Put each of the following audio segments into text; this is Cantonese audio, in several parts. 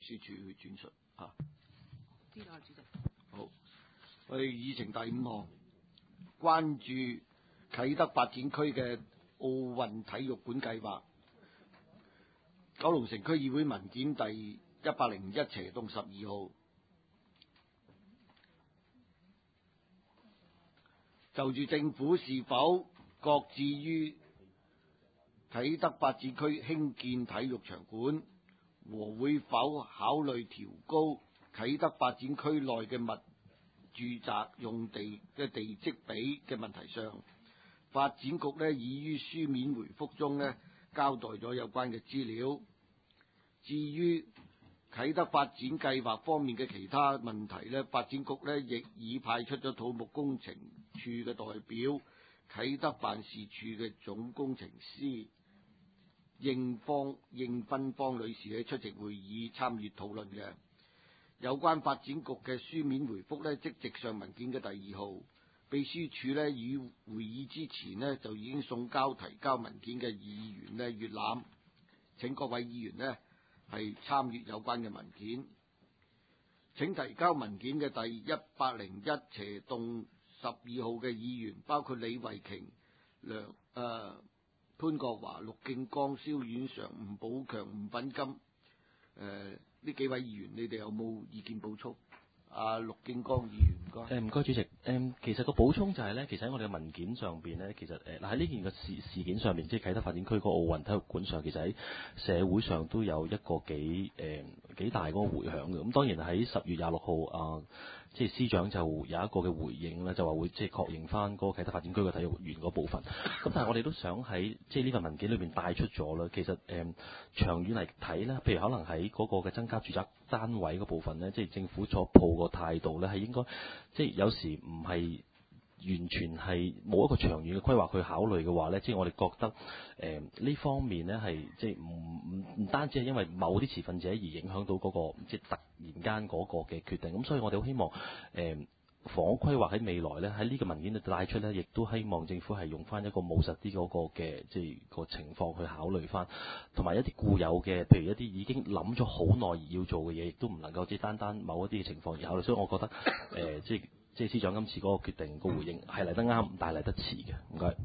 書處去轉述啊。 知道，主席。 好，我哋議程第5項，關注啟德發展區嘅奧運體育館計劃。九龍城區議會文件第101/12號，就住政府是否擱置於啟德發展區興建體育場館和會否考慮調高啟德發展區內嘅住宅用地嘅地積比嘅問題上，發展局已於書面回覆中交代咗有關嘅資料。至於啟德發展計劃方面嘅其他問題發展局亦已派出咗土木工程處嘅代表、啟德辦事處嘅總工程師應芬芳女士出席會議參與討論嘅。有關發展局嘅書面回覆即直上文件嘅第2號，秘書處於會議之前就已經送交提交文件嘅議員閱覽，請各位議員係參閱有關嘅文件。請提交文件嘅第101/12號嘅議員，包括李慧瓊、潘國華、陸敬剛、蕭婉常、吳寶強、吳品金，呢幾位議員，你哋有冇意見補充？陸敬剛議員，唔該。 唔該，主席。其實個補充就係其實喺我哋嘅文件上邊其實喺呢件嘅事件上面，即係啟德發展區嗰個奧運體育館上，其實喺社會上都有一個幾大嗰個迴響嘅。咁當然喺10月26號即係司長就有一個嘅回應咧，就話會即係確認翻嗰個啟德發展區嘅體育園嗰部分。咁但係我哋都想喺即係呢份文件裏邊帶出咗啦，其實長遠嚟睇咧，譬如可能喺嗰個嘅增加住宅單位嗰部分咧，即係政府所抱個態度咧，係應該即係有時唔係完全係冇一個長遠嘅規劃去考慮嘅話咧，即係我哋覺得呢方面咧係即係唔單止係因為某啲持份者而影響到嗰個即係突然間嗰個嘅決定。咁所以我哋好希望房屋規劃喺未來咧喺呢個文件度帶出咧，亦都希望政府係用翻一個務實啲嗰個嘅即係個情況去考慮翻，同埋一啲固有嘅，譬如一啲已經諗咗好耐而要做嘅嘢，亦都唔能夠即係單某一啲嘅情況而考慮。所以我覺得即係司長今次嗰個決定個回應係嚟得啱，但係嚟得遲嘅。唔該。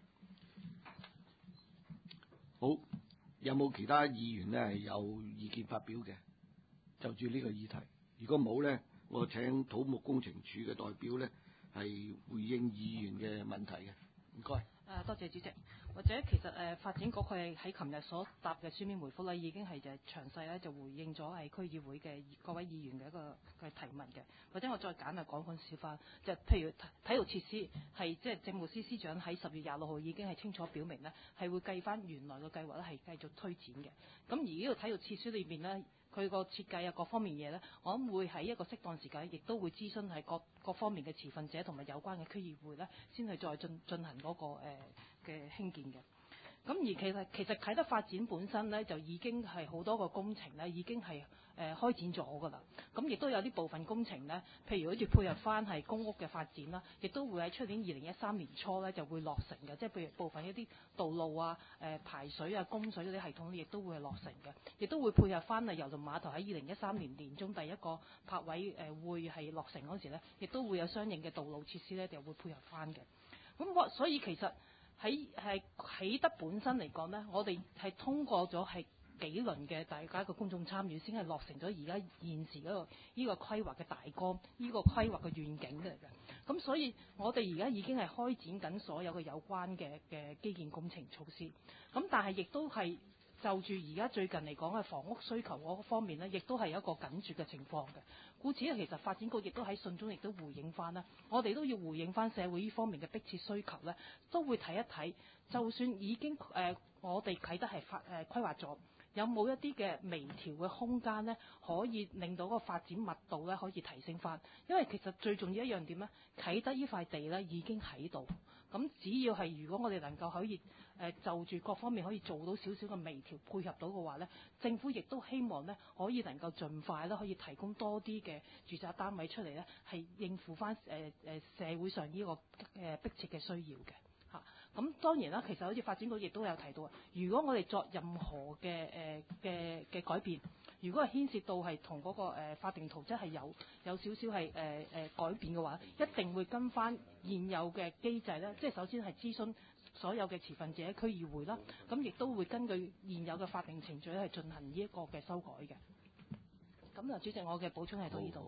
好，有冇其他議員係有意見發表嘅？就住呢個議題，如果冇呢，我請土木工程處嘅代表係回應議員嘅問題嘅。唔該。 多謝主席。或者其實發展局佢喺琴日所答嘅書面回覆已經係詳細就回應咗係區議會嘅各位議員嘅一個嘅提問嘅。或者我再簡略講少翻，就譬如體育設施係即係政務司司長喺10月26號已經係清楚表明係會計翻原來嘅計劃係繼續推展嘅。咁而呢個體育設施裏邊佢個設計各方面嘢我諗會喺一個適當時間，亦都會諮詢係各方面嘅持份者同埋有關嘅區議會先去再進行嗰個嘅興建嘅。咁而其實啟德發展本身就已經係好多個工程已經係開展咗㗎啦。咁亦都有啲部分工程譬如好似配合翻係公屋嘅發展啦，亦都會喺出年2013年初就會落成嘅。即係譬如部分一啲道路排水供水嗰啲系統亦都會係落成嘅。亦都會配合翻郵輪碼頭喺2013年年中第一個泊位會係落成嗰時亦都會有相應嘅道路設施就會配合翻嘅。咁所以其實喺啟德本身嚟講我哋係通過咗係幾輪嘅大家嘅公眾參與，先係落成咗而家現時嗰呢個規劃嘅大綱，呢個規劃嘅願景嚟嘅。咁所以我哋而家已經係開展緊所有嘅有關嘅基建工程措施。咁但係亦都係就住而家最近嚟講嘅房屋需求嗰方面亦都係有一個緊絀嘅情況嘅。故此其實發展局亦都喺信中亦都回應翻我哋都要回應翻社會呢方面嘅迫切需求都會睇一睇。就算已經我哋啟德係規劃咗，有冇一啲嘅微調嘅空間可以令到個發展密度可以提升翻？因為其實最重要一樣點啟德呢塊地已經喺度。咁只要係如果我哋能夠可以就住各方面可以做到少少嘅微調配合到嘅話政府亦都希望可以能夠盡快可以提供多啲嘅住宅單位出嚟係應付翻社會上呢個迫切嘅需要嘅嚇。咁當然啦，其實好似發展局亦都有提到，如果我哋作任何嘅改變， 如果係牽涉到係同嗰個法定圖則係有少少係改變嘅話，一定會跟翻現有嘅機制咧，即係首先係諮詢所有嘅持份者區議會啦，咁亦都會根據現有嘅法定程序咧係進行呢一個嘅修改嘅。咁啊，主席，我嘅補充係到呢度。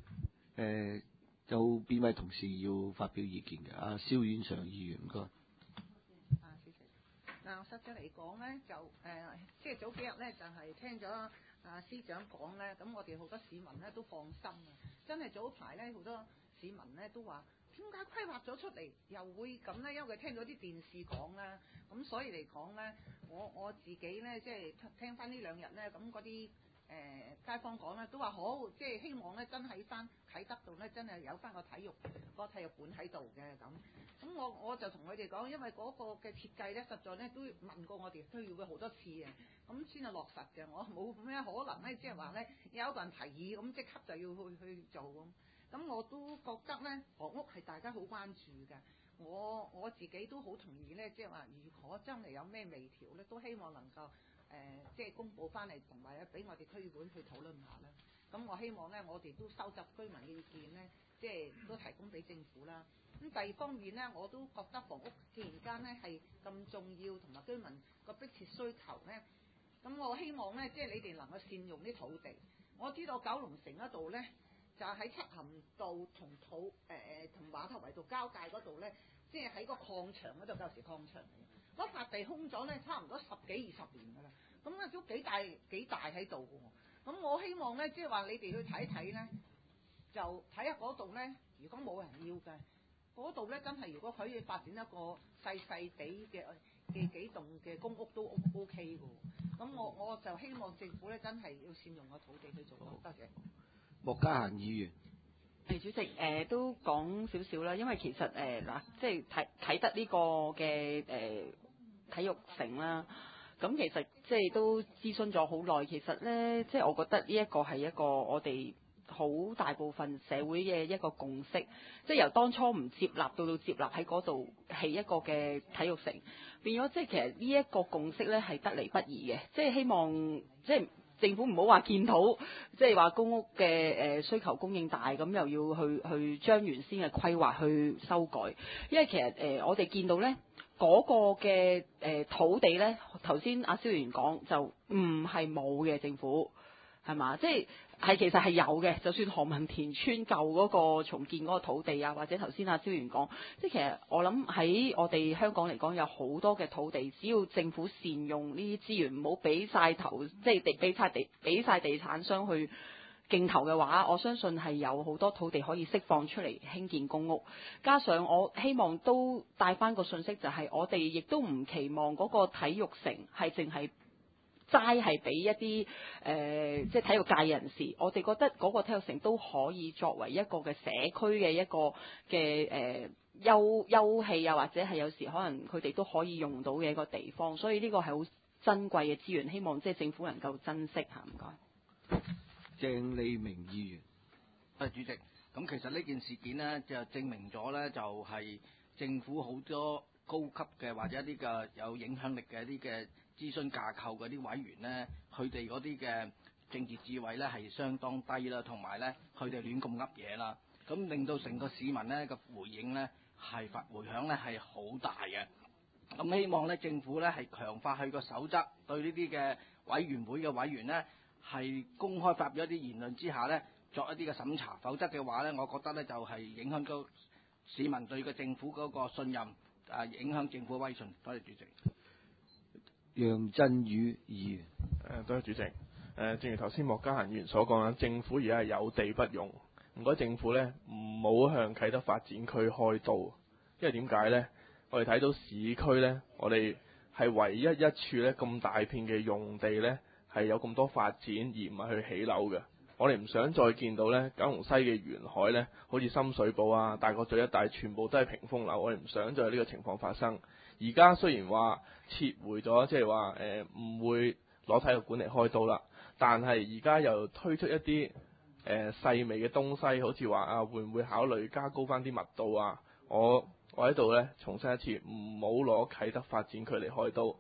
有邊位同事要發表意見嘅？阿蕭婉常議員，唔該。 主席，嗱，實際嚟講咧，就即係早幾日咧，就係聽咗司長講咧，咁我哋好多市民咧都放心啊！真係早排咧，好多市民咧都話點解規劃咗出嚟又會咁咧？因為佢聽咗啲電視講啦，咁所以嚟講咧，我自己咧即係聽翻呢兩日咧，咁嗰啲街坊講咧都話好，即係希望咧真喺翻啟德度咧真係有翻個體育館喺度嘅咁。咁我就同佢哋講，因為嗰個嘅設計咧，實在咧都問過我哋區議會好多次嘅，咁先係落實嘅。我冇咩可能咧，即係話咧有一個人提議，咁即刻就要去做咁。咁我都覺得咧，房屋係大家好關注嘅。我自己都好同意咧，即係話如果真係有咩微調咧，都希望能夠即係公佈翻嚟，同埋咧俾我哋區議會去討論下啦。咁我希望咧，我哋都收集居民嘅意見咧，即係都提供俾政府啦。咁第二方面咧，我都覺得房屋既然間咧係咁重要，同埋居民個迫切需求咧，咁我希望咧，即係你哋能夠善用啲土地。我知道九龍城嗰度咧，就喺漆咸道同碼頭圍道交界嗰度咧，即係喺個礦場嗰度，舊時礦場嚟。嗰塊地空咗咧，差唔多10幾20年㗎啦。咁啊都幾大喺度㗎喎。咁我希望咧，即係話你哋去睇睇咧，就睇下嗰度咧，如果冇人要嘅。嗰度咧真係，如果可以發展一個細地嘅幾棟嘅公屋都 OK 嘅。咁我就希望政府咧真係要善用個土地去做咯。多謝。 莫家嫻議員。 主席，都講少少啦，因為其實嗱，即係啟德呢個嘅體育城啦，咁其實即係都諮詢咗好耐。其實咧，即係我覺得呢一個係一個我哋好大部分社會嘅一個共識，即係由當初唔接納到接納喺嗰度起一個嘅體育城，變咗即係其實呢一個共識咧係得嚟不易嘅，即係希望即係政府唔好話見到即係話公屋嘅需求供應大，咁又要去將原先嘅規劃去修改，因為其實我哋見到咧嗰個嘅土地咧，頭先阿蕭員講就唔係冇嘅，政府係嘛，即係其實係有嘅，就算何文田村舊嗰個重建嗰個土地啊，或者頭先阿蕭員講，即係其實我諗喺我哋香港嚟講有好多嘅土地，只要政府善用呢啲資源，唔好俾晒頭，即係俾晒地產商去競投嘅話，我相信係有好多土地可以釋放出嚟興建公屋。加上我希望都帶翻個信息，就係我哋亦都唔期望嗰個體育城係淨係齋係俾一啲即係體育界人士，我哋覺得嗰個體育城都可以作為一個嘅社區嘅一個嘅休憩啊，或者係有時可能佢哋都可以用到嘅一個地方，所以呢個係好珍貴嘅資源，希望即係政府能夠珍惜嚇。唔該。 鄭利明議員。 主席，咁其實呢件事件呢，就證明咗呢，就係政府好多高級嘅或者一啲嘅有影響力嘅一啲嘅諮詢架構嗰啲委員呢，佢哋嗰啲嘅政治智慧呢係相當低啦，同埋呢佢哋亂咁噏嘢啦，咁令到成個市民呢嘅回應呢係回響呢係好大嘅。咁希望呢政府呢係強化佢個守則，對呢啲嘅委員會嘅委員呢係公開發表一啲言論之下呢作一啲嘅審查，否則嘅話呢，我覺得呢就係影響到市民對個政府嗰個信任，影響政府嘅威信。多謝主席。 楊振宇議員。 多謝主席。正如頭先莫家嫻議員所講啦，政府而家係有地不用，唔該政府呢唔好向啟德發展區開刀，因為點解呢？我哋睇到市區呢，我哋係唯一一處呢咁大片嘅用地呢，係有咁多發展而唔係去起樓嘅。我哋唔想再見到呢九龍西嘅沿海呢，好似深水埗啊、大角咀一帶全部都係屏風樓，我哋唔想再有呢個情況發生。而家雖然話撤回咗，即係話唔會攞體育館嚟開刀啦，但係而家又推出一啲細微嘅東西，好似話會唔會考慮加高翻啲密度啊？我喺度呢重申一次，唔好攞啟德發展區嚟開刀。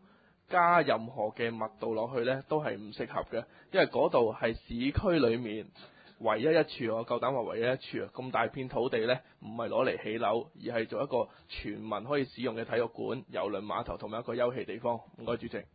加任何嘅密度落去呢，都係唔適合嘅，因為嗰度係市區裏面唯一一處，我夠膽話唯一一處啊！咁大片土地呢，唔係攞嚟起樓，而係做一個全民可以使用嘅體育館、郵輪碼頭同埋一個休憩地方。唔該，主席。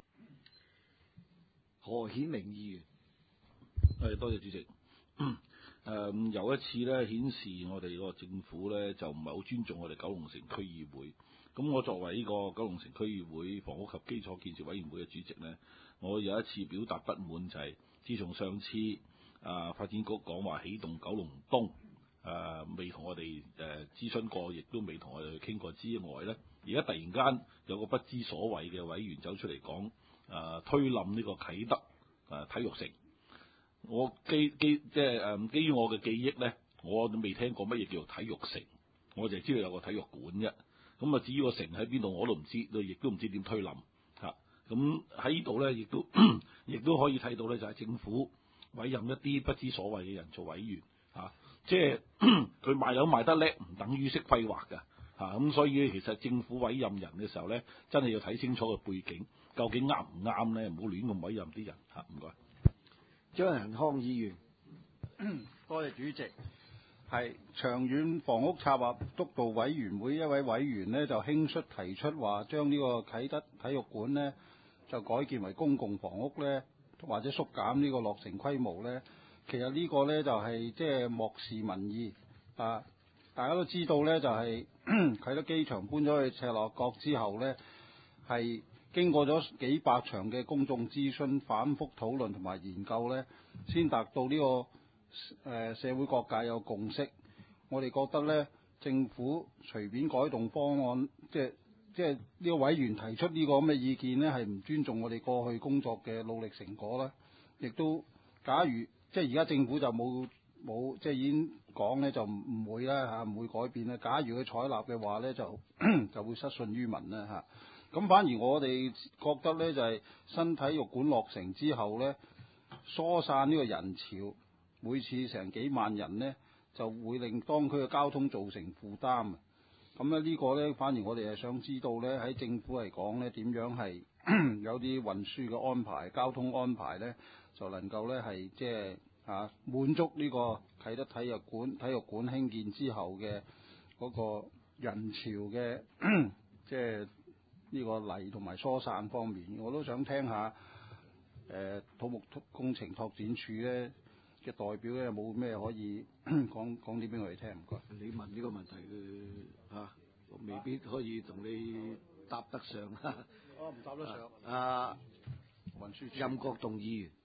何顯明議員， 多謝主席。有一次咧顯示我哋個政府咧就唔係好尊重我哋九龍城區議會。咁我作為呢個九龍城區議會房屋及基礎建設委員會嘅主席呢，我有一次表達不滿就係、自從上次發展局講話起動九龍東，未同我哋諮詢過，亦都未同我哋去傾過之外呢，而家突然間有個不知所謂嘅委員走出嚟講，推冧呢個啟德體育城。我基於我嘅記憶呢，我都未聽過乜嘢叫做體育城，我就知道有個體育館啫。咁至於個城喺邊度我都唔知，亦都唔知點推冧嚇。咁喺呢度呢，亦都可以睇到呢，就係政府委任一啲不知所謂嘅人做委員嚇，即係佢賣樓賣得叻，唔等於識規劃㗎嚇。咁所以其實政府委任人嘅時候呢，真係要睇清楚個背景，究竟啱唔啱呢？唔好亂咁委任啲人嚇。唔該。 張仁康議員， 多謝主席。係長遠房屋策劃督導委員會一位委員呢，就輕率提出話將呢個啟德體育館呢，就改建為公共房屋呢，或者縮減呢個落成規模呢。其實呢個呢，就係即係漠視民意啊！大家都知道呢，就係啟德機場搬咗去赤鱲角之後呢，係經過咗幾百場嘅公眾諮詢、反覆討論同埋研究呢，先達到呢個社會各界有共識。我哋覺得呢，政府隨便改動方案，即係呢個委員提出呢個咁嘅意見呢，係唔尊重我哋過去工作嘅努力成果啦。亦都假如即係而家政府就冇即係已經講呢，就唔會啦嚇，唔會改變啦。假如佢採納嘅話呢，就會失信於民啦嚇。咁反而我哋覺得呢，就係新體育館落成之後呢，疏散呢個人潮，每次成幾萬人呢，就會令當區嘅交通造成負擔。咁咧呢個呢，反而我哋係想知道呢，喺政府嚟講呢，點樣係有啲運輸嘅安排、交通安排呢，就能夠呢係即係滿足呢個啟德體育館興建之後嘅嗰個人潮嘅即係呢個嚟同埋疏散方面，我都想聽下土木工程拓展署咧嘅代表咧有冇咩可以講啲俾我哋聽？唔該。 你問呢個問題佢我未必可以同你答得上。 我唔答得上。運輸署任國棟議員，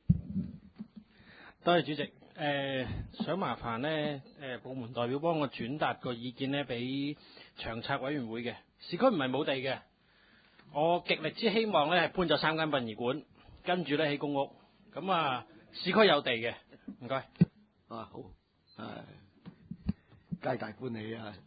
多謝主席。想麻煩呢部門代表幫我轉達個意見呢俾長策委員會嘅。市區唔係冇地嘅，我極力之希望咧係搬咗3間殯儀館，跟住咧起公屋。咁市區有地嘅，唔該。 好，皆大歡喜啊！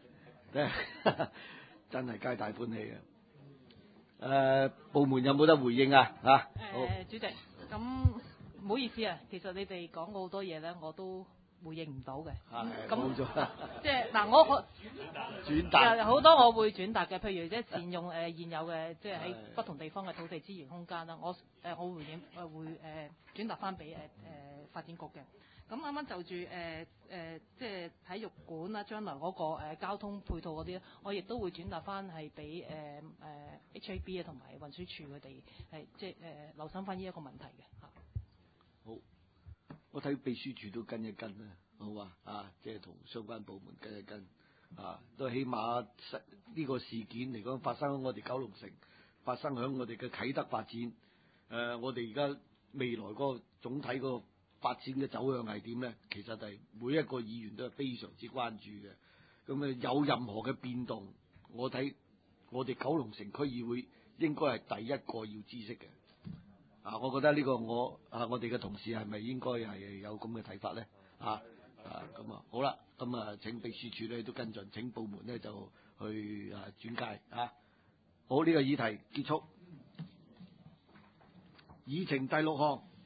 真係皆大歡喜啊！部門有冇得回應啊？ 主席，咁唔好意思啊，其實你哋講過好多嘢咧，我都回應唔到嘅。咁即係嗱，我轉達好多我會轉達嘅，譬如即係善用現有嘅即係喺不同地方嘅土地資源空間啦。我回應會轉達翻俾發展局嘅。咁啱啱就住即係體育館啦，將來嗰個交通配套嗰啲咧，我亦都會轉達翻係俾HAB 啊同埋運輸署佢哋係即係留心翻呢一個問題嘅嚇。 好，我睇秘書處都跟一跟啦，好嘛？即係同相關部門跟一跟，都起碼呢個事件嚟講發生喺我哋九龍城，發生喺我哋嘅啟德發展。我哋而家未來嗰個總體個發展嘅走向係點咧？其實係每一個議員都係非常之關注嘅。咁有任何嘅變動，我睇我哋九龍城區議會應該係第一個要知悉嘅。我覺得呢個我哋嘅同事係咪應該係有咁嘅睇法咧？咁好啦，咁請秘書處咧都跟進，請部門咧就去轉介好，呢個議題結束。議程第6項。